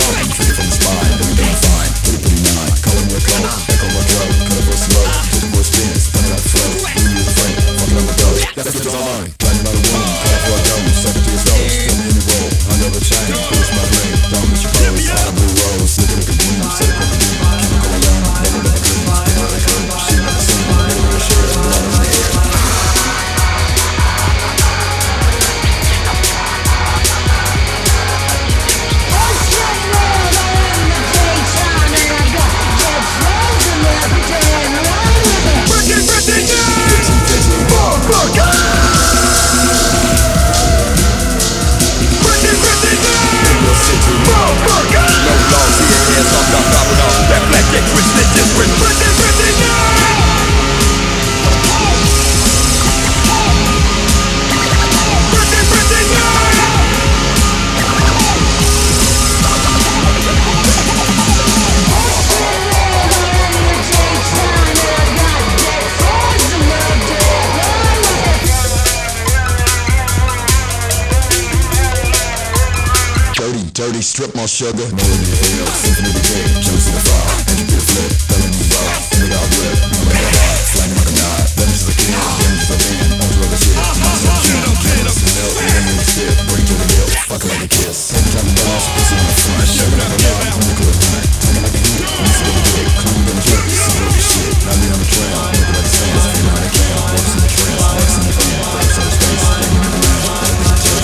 Dirty strip mall sugar. Melody hell, symphony decay, juice in the fire, entropy to flip, felony raw, and it got ripped, number like a hot, flying like a knot, damage is a kid, damage is a van, on to other shit, monster jump, cannabis and milk, and then you spit, bring to the hill, fucking like a kiss, every time you bounce, pussy on the front, shoving like a rock, on the clip, talking like a heat, I'm used to get a dick, clean with them jerks, some of shit, now me on the trail, looking like the sand, feeling like a can, works in the trance, works in the van, breaks on his face, taking me around, everything it takes.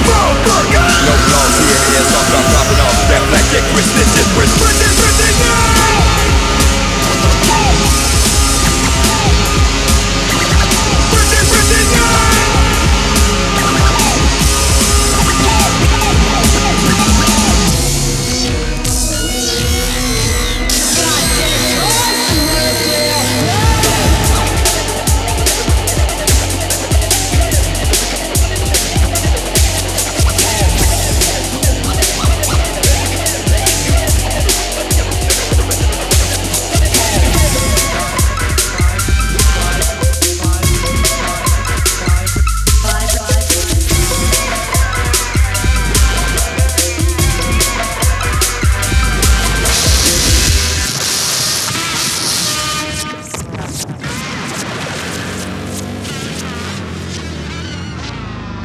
No flaws here, hands off, I'm dropping off that black, get Chris, this is Chris.